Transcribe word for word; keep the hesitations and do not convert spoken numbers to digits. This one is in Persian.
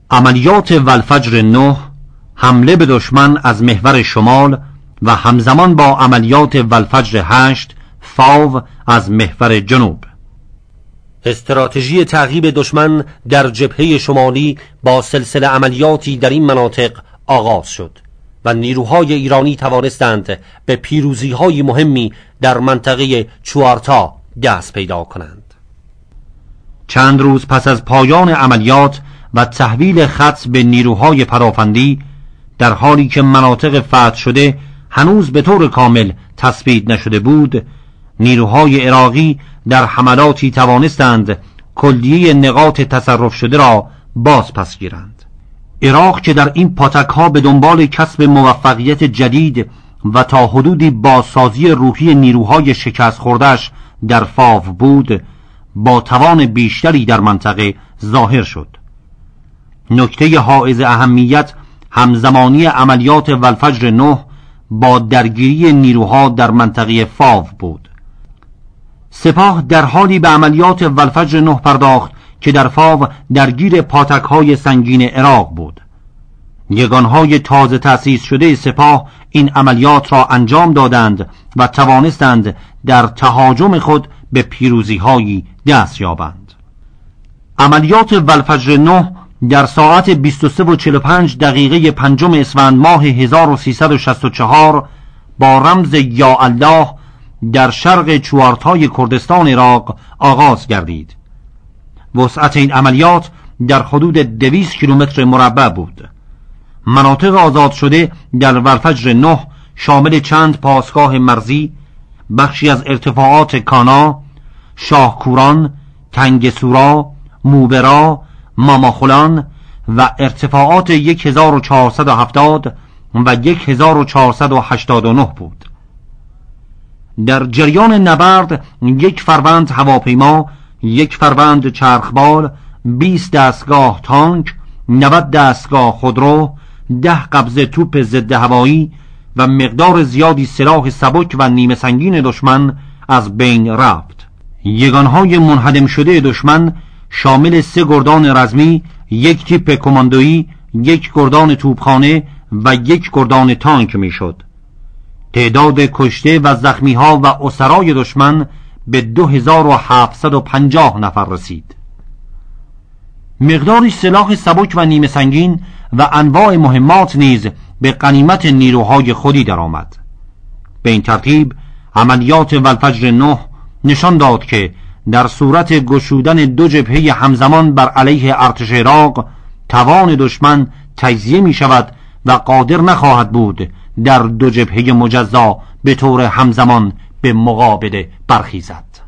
عملیات والفجر نه، حمله به دشمن از محور شمال و همزمان با عملیات والفجر هشت، فاو از محور جنوب. استراتژی تعقیب دشمن در جبهه شمالی با سلسله عملیاتی در این مناطق آغاز شد و نیروهای ایرانی توانستند به پیروزی‌های مهمی در منطقه چوارتا دست پیدا کنند. چند روز پس از پایان عملیات و تحویل خط به نیروهای پدافندی، در حالی که مناطق فتح شده هنوز به طور کامل تثبیت نشده بود، نیروهای عراقی در حملاتی توانستند کلیه نقاط تصرف شده را باز پس گیرند. عراق که در این پاتک‌ها به دنبال کسب موفقیت جدید و تا حدودی بازسازی روحی نیروهای شکست خورده‌اش در فاو بود، با توان بیشتری در منطقه ظاهر شد. نکته حائز اهمیت همزمانی عملیات والفجر نه با درگیری نیروها در منطقه فاو بود. سپاه در حالی به عملیات والفجر نه پرداخت که در فاو درگیر پاتک‌های سنگین عراق بود. یگانهای تازه تأسیس شده سپاه این عملیات را انجام دادند و توانستند در تهاجم خود به پیروزی‌هایی دست یابند. عملیات والفجر نه در ساعت بیست و سه و چهل و پنج دقیقه پنجم اسفند ماه هزار و سیصد و شصت و چهار با رمز یا الله در شرق چوارتای کردستان عراق آغاز گردید. وسعت این عملیات در حدود دویست کیلومتر مربع بود. مناطق آزاد شده در والفجر نه شامل چند پاسگاه مرزی، بخشی از ارتفاعات کانا، شاهکوران، تنگ سورا، موبرا، ماماخلان و ارتفاعات هزار و چهارصد و هفتاد و هزار و چهارصد و هشتاد و نه بود. در جریان نبرد یک فروند هواپیما، یک فروند چرخبال، بیست دستگاه تانک، نود دستگاه خودرو، ده قبضه توپ ضد هوایی و مقدار زیادی سلاح سبک و نیمه سنگین دشمن از بین رفت. یگانهای منهدم شده دشمن شامل سه گردان رزمی، یک تیپ کماندویی، یک گردان توپخانه و یک گردان تانک میشد. تعداد کشته و زخمی ها و اسرای دشمن به دو هزار و هفتصد و پنجاه نفر رسید. مقداری سلاح سبک و نیمه سنگین و انواع مهمات نیز به غنیمت نیروهای خودی درآمد. به این ترتیب عملیات والفجر نه نشان داد که در صورت گشودن دو جبهه همزمان بر علیه ارتش عراق، توان دشمن تجزیه می شود و قادر نخواهد بود در دو جبهه مجزا به طور همزمان به مقابله برخیزد.